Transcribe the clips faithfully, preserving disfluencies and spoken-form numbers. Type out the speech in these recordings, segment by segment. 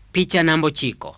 Picha namba ochiko.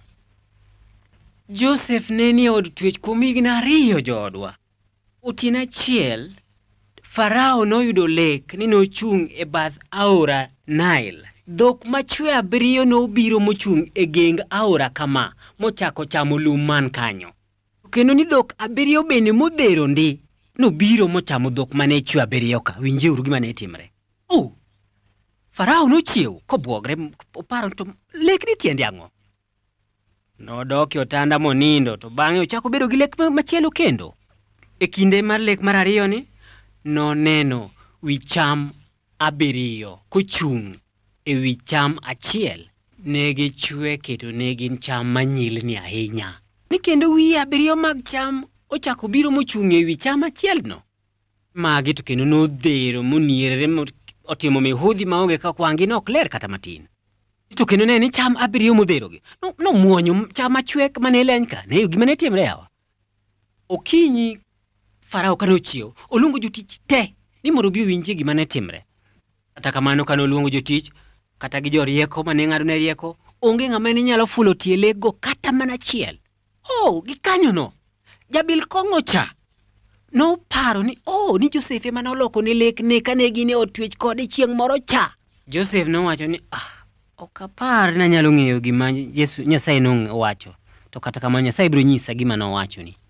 Joseph ne ni od twech kuom higni ariyo joodwa. Otieno achiel, Farao noyudo lek ni nochung' e bath aora Nile. Dhok machwe abiriyo nobiro mochung' e geng aora kama mochako chamo lum man kanyo. Kendo ni dhok abiriyo bende modhero ndi nobiro mochamo dhok mane chwe abiriyo ka. Winjeuru gima ne timre. Oh! Farao nochiew kobwogre oparo to lek ni tiende ang'o. Nodok e otanda monindo to bang'e ochako bedo gi lek machielo kendo. E kinde mar lek mar ariyo ni noneno wi cham abiriyo kochung' e wi cham achiel. Negi chwe kendo ne gin cham manyilni ahinya. Ni kendo wi abiriyo mag cham ochako biro mochung' e wi cham achiel no. Magi to kendo nodhero monierre otimo mihudhi maonge ka kwangi nok ler kata matin. To kendo ne ni cham abiriyo modherogi no, no muonyo cham achwek mane leny ka ne gima ne timre yawa. Okinyi Farao kano chiew oluongo jotich te ni mondo bi winji gima ne timre. Kata kamano kano luongo jotich kata gi jorieko mane ng'ado ne rieko onge ng'ama ne nyalo fulo tie lego kata mana achiel. Oh, gikanyo no jabil kong'o cha no paro ni oh ni Joseph ema noloko ne lek ne kane gin e od twech kode chieng' moro cha. Joseph nowacho ni ah ok apar na nyalo ng'eyo gima Yesu Nyasaye nowacho, to kata kamano Nyasaye biro nyisa gima nowacho ni.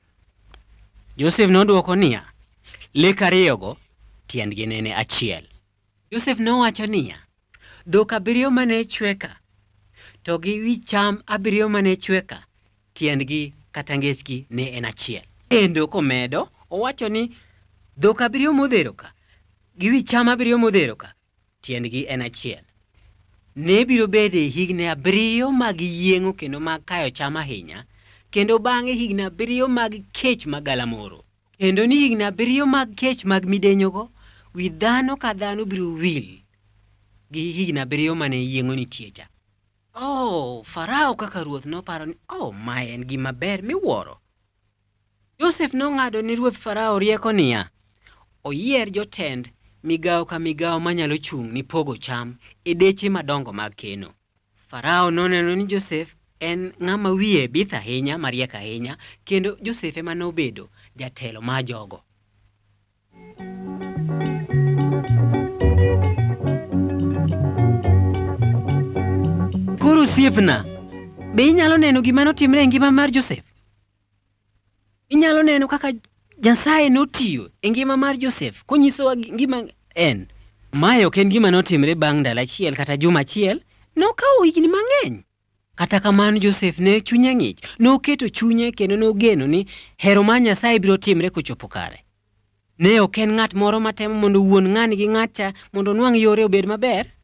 Joseph nodwoko niya, lek ariyogo tiendgi nene achiel. Joseph nowacho niya, dhok abiriyo mane chweka to gi wi cham abiriyo mane chweka tiendgi kata ngechgi ne en achiel. Kendo komedo owacho ni dhok abiriyo modhero ka gi wi cham abiriyo modhero ka tiendgi en achiel. Ne biro bede higni abiriyo mag yieng'o kendo mag kayo cham ahinya, kendo bang'e higni abiriyo mag kech magalamoro. Kendo ni higni abiriyo mag kech mag midenyogo, wi dhano ka dhano biro wil gi higni abiriyo mane yieng'o nitie cha. Oh, Farao kaka ruoth noparo ni oh mae en gima ber miwuoro. Joseph nong'ado ni ruoth Farao rieko niya, oyier jotend migawo ka migawo manyalo chung' ni pogo cham e deche madongo mag keno. Farao noneno ni Joseph en ng'ama wiye bith ahinya, mariek ahinya, kendo Joseph ema nobedo jatelo ma jogo. Koro siepna, be inyalo neno gima notimre e ngima mar Joseph? Inyalo neno kaka Nyasaye notiyo e ngima mar Joseph konyisowa ngima en. Mae ok en gima notimre bang' ndalo achiel kata juma achiel, nokawo higni mang'eny. Kata kamano Joseph ne chunye ng'ich, noketo chunye kendo nogeno ni hero mar Nyasaye biro timre kochopo kare. Ne ok en ng'at moro matemo mondo wuon ng'ani gi ng'acha mondo nwang' yore obed maber.